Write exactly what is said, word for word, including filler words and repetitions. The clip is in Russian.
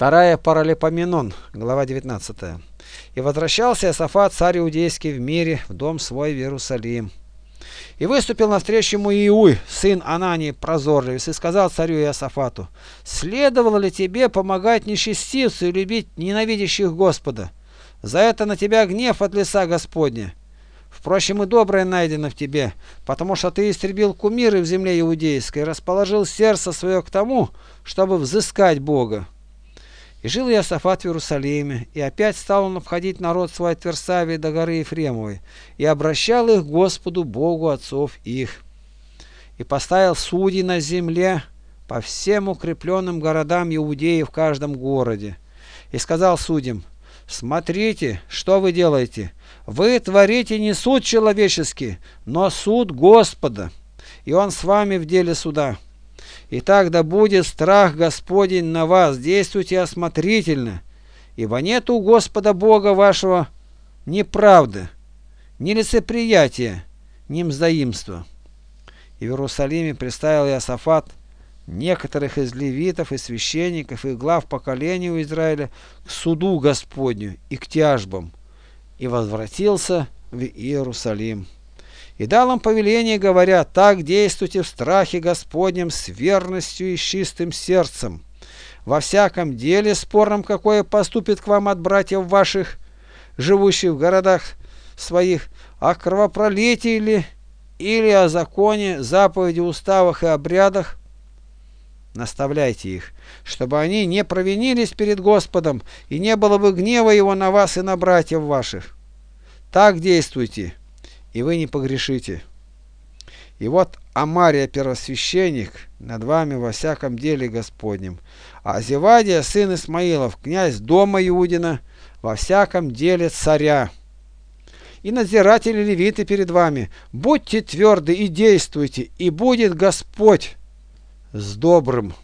Вторая Паралипоменон, глава девятнадцатая. «И возвращался Иосафат, царь иудейский, в мире, в дом свой в Иерусалим. И выступил навстречу ему Иуй, сын Анании, прозорливец, и сказал царю Иосафату: следовало ли тебе помогать нечестивцу и любить ненавидящих Господа? За это на тебя гнев от лица Господня. Впрочем, и доброе найдено в тебе, потому что ты истребил кумиры в земле иудейской, расположил сердце свое к тому, чтобы взыскать Бога. И жил Иосафат в Иерусалиме, и опять стал он обходить народ свой от Версавии до горы Ефремовой, и обращал их к Господу Богу отцов их. И поставил судей на земле по всем укрепленным городам Иудеи в каждом городе. И сказал судьям: смотрите, что вы делаете. Вы творите не суд человеческий, но суд Господа, и Он с вами в деле суда. Итак, да будет страх Господень на вас, действуйте осмотрительно, ибо нет у Господа Бога вашего ни правды, ни лицеприятия, ни мздоимства». И в Иерусалиме представил Иосафат некоторых из левитов и священников и глав поколений у Израиля к суду Господню и к тяжбам, и возвратился в Иерусалим. И дал им повеление, говоря: так действуйте в страхе Господнем с верностью и с чистым сердцем. Во всяком деле спорном, какое поступит к вам от братьев ваших, живущих в городах своих, о кровопролитии ли, или о законе, заповеди, уставах и обрядах, наставляйте их, чтобы они не провинились перед Господом, и не было бы гнева Его на вас и на братьев ваших. Так действуйте, и вы не погрешите. И вот Амария первосвященник над вами во всяком деле Господнем, а Зевадия сын Исмаилов, князь дома Иудина, во всяком деле царя. И надзиратели левиты перед вами. Будьте тверды и действуйте, и будет Господь с добрым